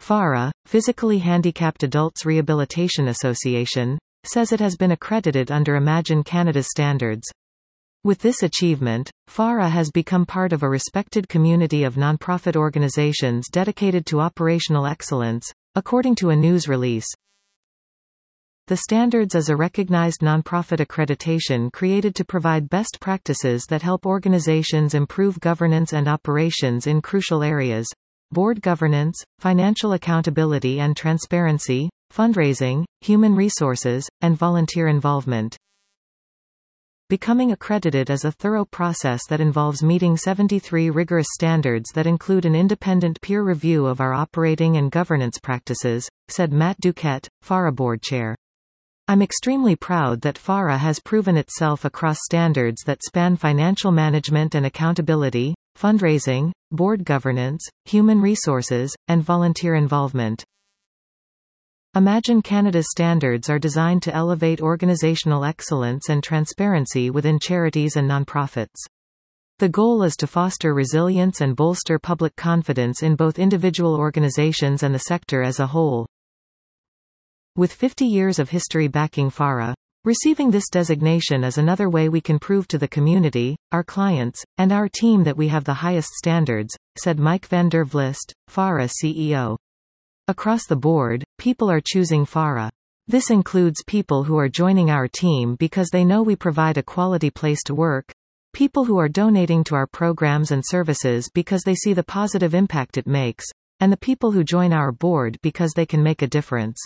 FARA, Physically Handicapped Adults Rehabilitation Association, says it has been accredited under Imagine Canada's standards. With this achievement, FARA has become part of a respected community of nonprofit organizations dedicated to operational excellence, according to a news release. The standards is a recognized nonprofit accreditation created to provide best practices that help organizations improve governance and operations in crucial areas: board governance, financial accountability and transparency, fundraising, human resources, and volunteer involvement. Becoming accredited is a thorough process that involves meeting 73 rigorous standards that include an independent peer review of our operating and governance practices, said Matt Duquette, FARA board chair. I'm extremely proud that FARA has proven itself across standards that span financial management and accountability, fundraising, board governance, human resources, and volunteer involvement. Imagine Canada's standards are designed to elevate organizational excellence and transparency within charities and nonprofits. The goal is to foster resilience and bolster public confidence in both individual organizations and the sector as a whole. With 50 years of history backing FARA, receiving this designation is another way we can prove to the community, our clients, and our team that we have the highest standards, said Mike van der Vlist, FARA CEO. Across the board, people are choosing FARA. This includes people who are joining our team because they know we provide a quality place to work, people who are donating to our programs and services because they see the positive impact it makes, and the people who join our board because they can make a difference.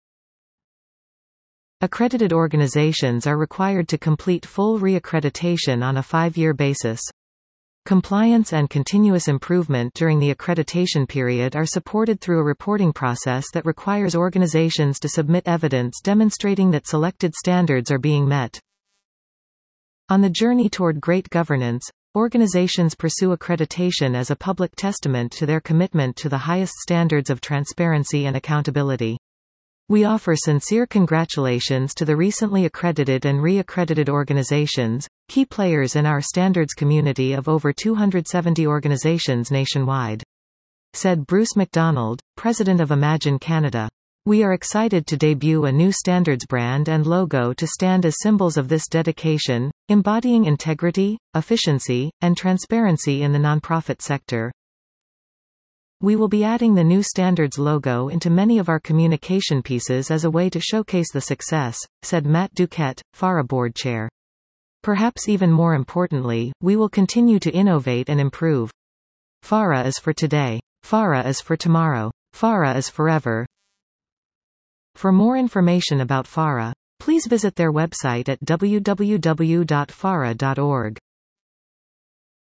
Accredited organizations are required to complete full reaccreditation on a 5-year basis. Compliance and continuous improvement during the accreditation period are supported through a reporting process that requires organizations to submit evidence demonstrating that selected standards are being met. On the journey toward great governance, organizations pursue accreditation as a public testament to their commitment to the highest standards of transparency and accountability. We offer sincere congratulations to the recently accredited and re-accredited organizations, key players in our standards community of over 270 organizations nationwide, said Bruce McDonald, president of Imagine Canada. We are excited to debut a new standards brand and logo to stand as symbols of this dedication, embodying integrity, efficiency, and transparency in the nonprofit sector. We will be adding the new standards logo into many of our communication pieces as a way to showcase the success, said Matt Duquette, FARA board chair. Perhaps even more importantly, we will continue to innovate and improve. FARA is for today. FARA is for tomorrow. FARA is forever. For more information about FARA, please visit their website at www.fara.org.